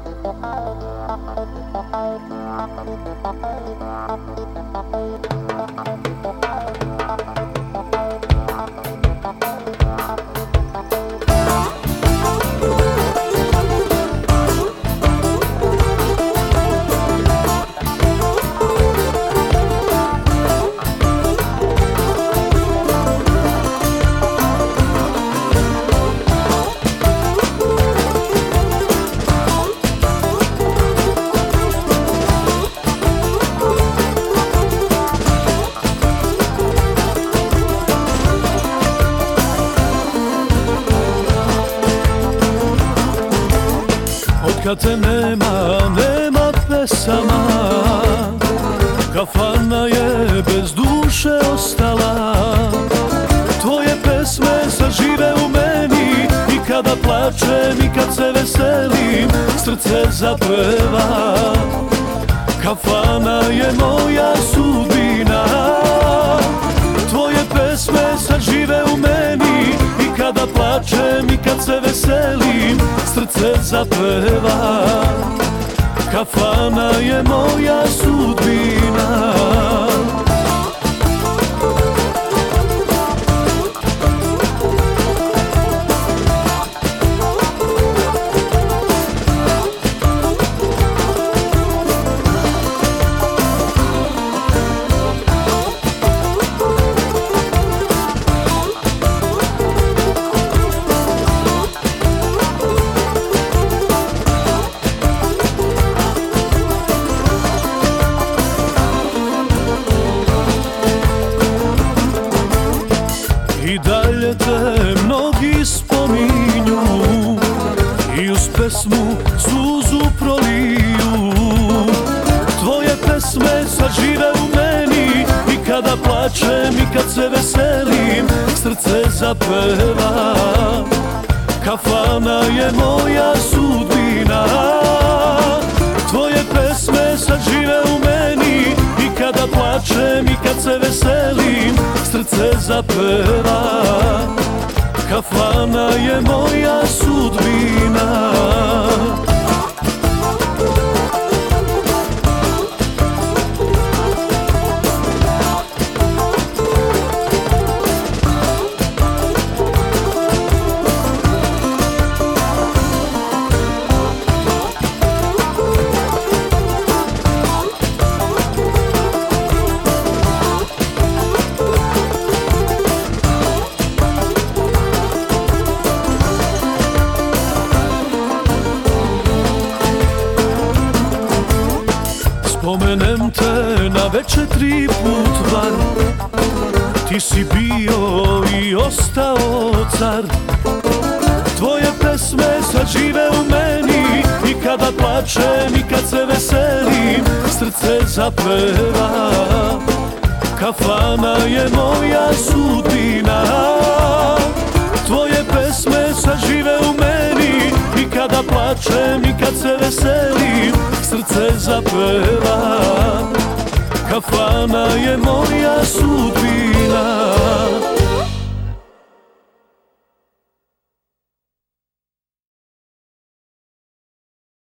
Kad te nema, nema pesama, kafana je bez duše ostala. Tvoje pesme zažive u meni i kada plačem i kad se veselim, srce zapeva. Kafana je moja sudbina. Tvoje pesme zažive u meni i kada plačem i kad se veselim, srce zapeva. Kafana je moja sudbina. I dalje te mnogi spominju i uz pesmu suzu proliju. Tvoje pesme zažive u meni i kada plačem i kad se veselim, srce zapeva. Kafana je moja sudbina. Tvoje pesme zažive u meni i kada plačem i kad se veselim, srce zapeva. Kafana je moja sudbina. Spomenem te na večer 3 put bar. Ti si bio i ostao car. Tvoje pesme zažive u meni i kada plačem i kad se veselim, srce zapeva. Kafana je moja sudbina. Tvoje pesme zažive u meni i kada plačem i kad se veselim, srce zapeva. Kafana je moja sudbina.